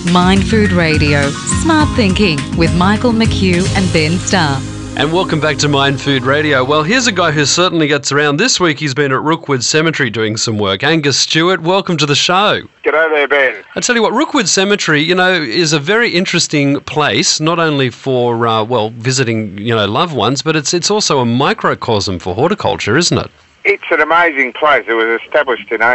Mind Food Radio, Smart Thinking with Michael McHugh and Ben Starr. And welcome back to Mind Food Radio. Well, here's a guy who certainly gets around. This week he's been at Rookwood Cemetery doing some work. Angus Stewart, welcome to the show. G'day there, Ben. I tell you what, Rookwood Cemetery, is a very interesting place, not only for, visiting, loved ones, but it's also a microcosm for horticulture, isn't it? It's an amazing place. It was established in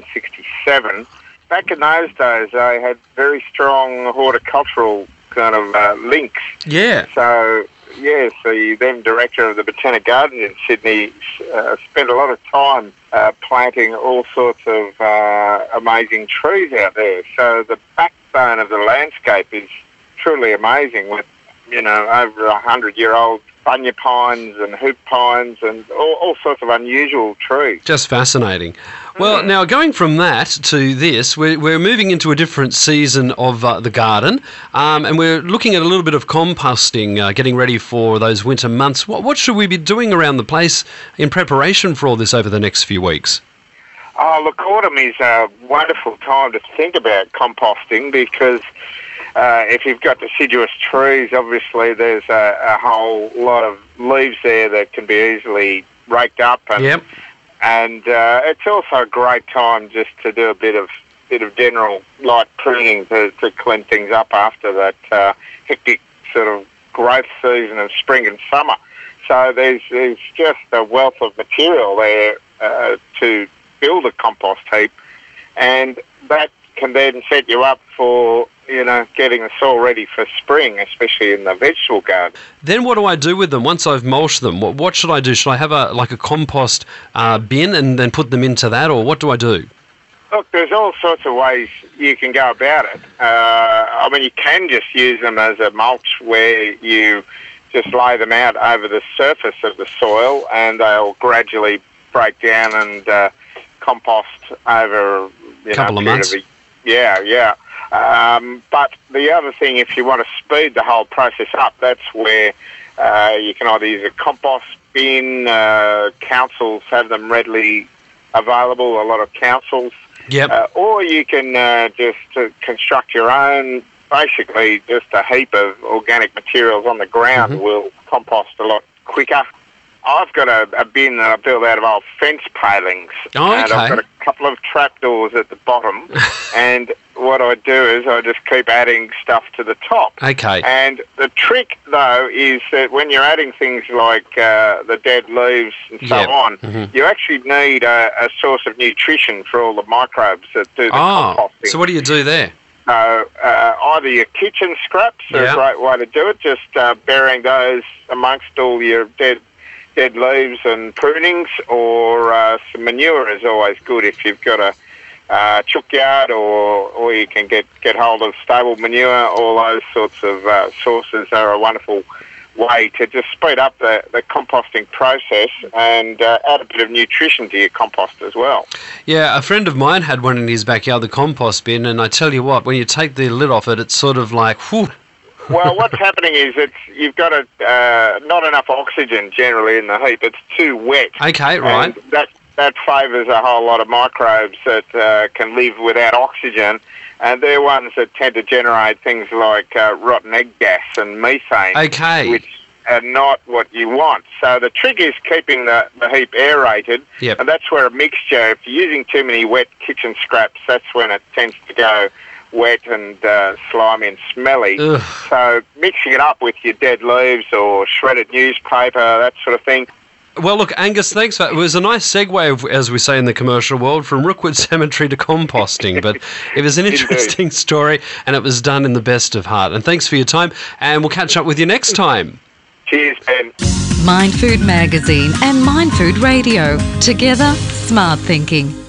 1867. Back in those days, they had very strong horticultural kind of links. Yeah. So, yes, the then director of the Botanic Gardens in Sydney spent a lot of time planting all sorts of amazing trees out there. So the backbone of the landscape is truly amazing with, over 100-year-old bunya pines and hoop pines and all sorts of unusual trees. Just fascinating. Well, now going from that to this, we're moving into a different season of the garden, and we're looking at a little bit of composting, getting ready for those winter months. What should we be doing around the place in preparation for all this over the next few weeks? Oh, look, autumn is a wonderful time to think about composting because if you've got deciduous trees, obviously there's a whole lot of leaves there that can be easily raked up. And, yep. And it's also a great time just to do a bit of general light pruning to clean things up after that hectic sort of growth season of spring and summer. So there's just a wealth of material there to build a compost heap, and that can then set you up for getting the soil ready for spring, especially in the vegetable garden. Then what do I do with them once I've mulched them? What should I do? Should I have a compost bin and then put them into that, or what do I do? Look, there's all sorts of ways you can go about it. You can just use them as a mulch where you just lay them out over the surface of the soil and they'll gradually break down and compost over a couple of months. Yeah. But the other thing, if you want to speed the whole process up, that's where you can either use a compost bin. Councils have them readily available, a lot of councils. Yep. Or you can just construct your own, basically just a heap of organic materials on the ground will compost a lot quicker. I've got a bin that I built out of old fence palings. Oh, okay. And I've got a couple of trapdoors at the bottom. And what I do is I just keep adding stuff to the top. Okay. And the trick, though, is that when you're adding things like the dead leaves and so on, you actually need a source of nutrition for all the microbes that do the composting. So what do you do there? Either your kitchen scraps are a great way to do it, just burying those amongst all your dead leaves and prunings, or some manure is always good if you've got a chook yard, or you can get hold of stable manure. All those sorts of sources are a wonderful way to just speed up the composting process and add a bit of nutrition to your compost as well. Yeah, a friend of mine had one in his backyard, the compost bin, and I tell you what, when you take the lid off it, it's sort of like, whew. Well, what's happening is you've got not enough oxygen generally in the heap. It's too wet. Okay, right. And that favours a whole lot of microbes that can live without oxygen, and they're ones that tend to generate things like rotten egg gas and methane, which are not what you want. So the trick is keeping the heap aerated, and that's where a mixture, if you're using too many wet kitchen scraps, that's when it tends to go wet and slimy and smelly. Ugh. So mixing it up with your dead leaves or shredded newspaper, that sort of thing. Well, look, Angus, thanks for that. It was a nice segue, as we say in the commercial world, from Rookwood Cemetery to composting. But it was an interesting story, and it was done in the best of heart. And thanks for your time, and we'll catch up with you next time. Cheers, Ben. Mind Food Magazine and Mind Food Radio. Together, smart thinking.